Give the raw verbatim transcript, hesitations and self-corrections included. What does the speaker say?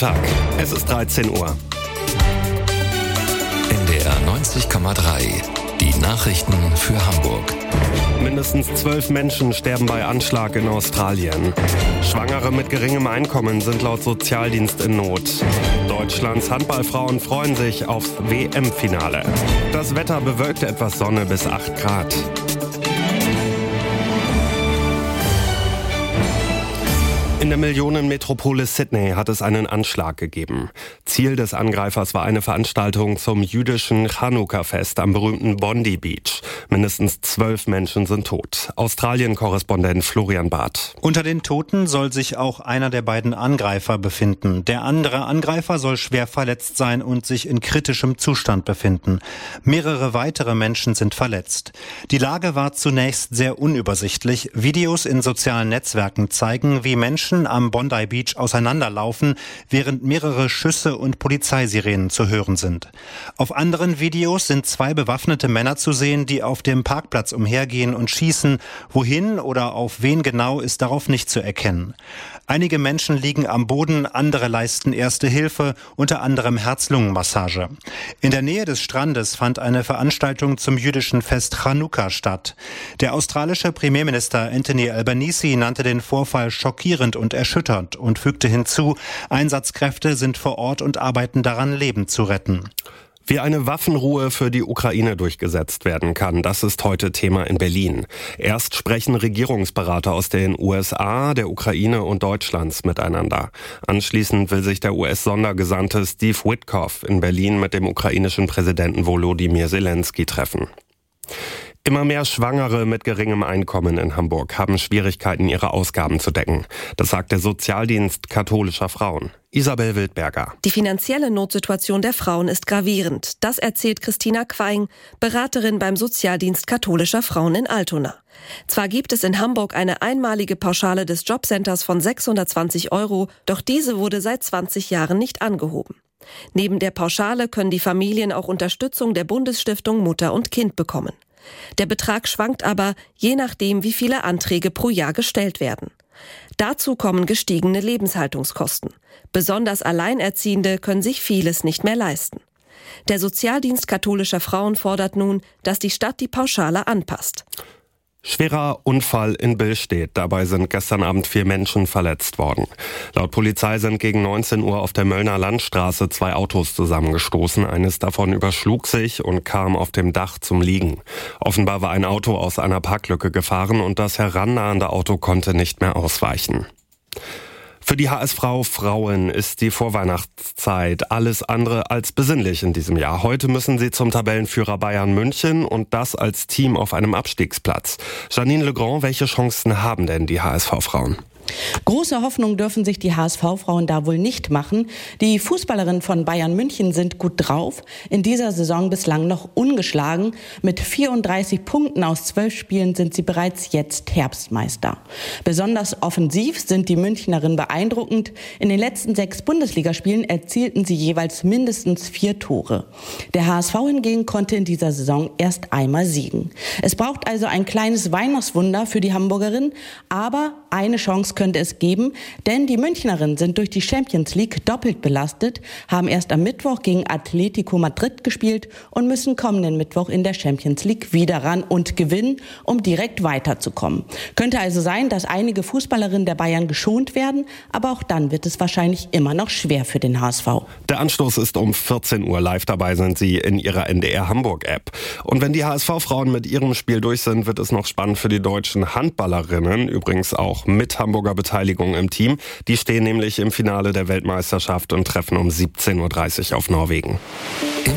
Tag, es ist dreizehn Uhr. N D R neunzig Komma drei, die Nachrichten für Hamburg. Mindestens zwölf Menschen sterben bei Anschlag in Australien. Schwangere mit geringem Einkommen sind laut Sozialdienst in Not. Deutschlands Handballfrauen freuen sich aufs W M-Finale. Das Wetter bewölkt, etwas Sonne bis acht Grad. In der Millionenmetropole Sydney hat es einen Anschlag gegeben. Ziel des Angreifers war eine Veranstaltung zum jüdischen Chanukka-Fest am berühmten Bondi Beach. Mindestens zwölf Menschen sind tot. Australien-Korrespondent Florian Barth. Unter den Toten soll sich auch einer der beiden Angreifer befinden. Der andere Angreifer soll schwer verletzt sein und sich in kritischem Zustand befinden. Mehrere weitere Menschen sind verletzt. Die Lage war zunächst sehr unübersichtlich. Videos in sozialen Netzwerken zeigen, wie Menschen am Bondi Beach auseinanderlaufen, während mehrere Schüsse und Polizeisirenen zu hören sind. Auf anderen Videos sind zwei bewaffnete Männer zu sehen, die auf dem Parkplatz umhergehen und schießen. Wohin oder auf wen genau ist darauf nicht zu erkennen. Einige Menschen liegen am Boden, andere leisten erste Hilfe, unter anderem Herz-Lungen-Massage. In der Nähe des Strandes fand eine Veranstaltung zum jüdischen Fest Chanukka statt. Der australische Premierminister Anthony Albanese nannte den Vorfall schockierend und erschütternd und fügte hinzu, Einsatzkräfte sind vor Ort und arbeiten daran, Leben zu retten. Wie eine Waffenruhe für die Ukraine durchgesetzt werden kann, das ist heute Thema in Berlin. Erst sprechen Regierungsberater aus den U S A, der Ukraine und Deutschlands miteinander. Anschließend will sich der U S-Sondergesandte Steve Witkoff in Berlin mit dem ukrainischen Präsidenten Volodymyr Zelensky treffen. Immer mehr Schwangere mit geringem Einkommen in Hamburg haben Schwierigkeiten, ihre Ausgaben zu decken. Das sagt der Sozialdienst katholischer Frauen. Isabel Wildberger. Die finanzielle Notsituation der Frauen ist gravierend. Das erzählt Christina Queing, Beraterin beim Sozialdienst katholischer Frauen in Altona. Zwar gibt es in Hamburg eine einmalige Pauschale des Jobcenters von sechshundertzwanzig Euro, doch diese wurde seit zwanzig Jahren nicht angehoben. Neben der Pauschale können die Familien auch Unterstützung der Bundesstiftung Mutter und Kind bekommen. Der Betrag schwankt aber, je nachdem, wie viele Anträge pro Jahr gestellt werden. Dazu kommen gestiegene Lebenshaltungskosten. Besonders Alleinerziehende können sich vieles nicht mehr leisten. Der Sozialdienst katholischer Frauen fordert nun, dass die Stadt die Pauschale anpasst. Schwerer Unfall in Billstedt. Dabei sind gestern Abend vier Menschen verletzt worden. Laut Polizei sind gegen neunzehn Uhr auf der Möllner Landstraße zwei Autos zusammengestoßen. Eines davon überschlug sich und kam auf dem Dach zum Liegen. Offenbar war ein Auto aus einer Parklücke gefahren und das herannahende Auto konnte nicht mehr ausweichen. Für die H S V-Frauen ist die Vorweihnachtszeit alles andere als besinnlich in diesem Jahr. Heute müssen sie zum Tabellenführer Bayern München und das als Team auf einem Abstiegsplatz. Janine Legrand, welche Chancen haben denn die H S V-Frauen? Große Hoffnung dürfen sich die H S V-Frauen da wohl nicht machen. Die Fußballerinnen von Bayern München sind gut drauf. In dieser Saison bislang noch ungeschlagen. Mit vierunddreißig Punkten aus zwölf Spielen sind sie bereits jetzt Herbstmeister. Besonders offensiv sind die Münchnerinnen beeindruckend. In den letzten sechs Bundesligaspielen erzielten sie jeweils mindestens vier Tore. Der H S V hingegen konnte in dieser Saison erst einmal siegen. Es braucht also ein kleines Weihnachtswunder für die Hamburgerinnen, aber eine Chance könnte es geben, denn die Münchnerinnen sind durch die Champions League doppelt belastet, haben erst am Mittwoch gegen Atletico Madrid gespielt und müssen kommenden Mittwoch in der Champions League wieder ran und gewinnen, um direkt weiterzukommen. Könnte also sein, dass einige Fußballerinnen der Bayern geschont werden, aber auch dann wird es wahrscheinlich immer noch schwer für den H S V. Der Anstoß ist um vierzehn Uhr. Live dabei sind Sie in Ihrer N D R Hamburg-App. Und wenn die H S V-Frauen mit ihrem Spiel durch sind, wird es noch spannend für die deutschen Handballerinnen, übrigens auch mit Hamburger Beteiligung im Team. Die stehen nämlich im Finale der Weltmeisterschaft und treffen um siebzehn Uhr dreißig auf Norwegen. Im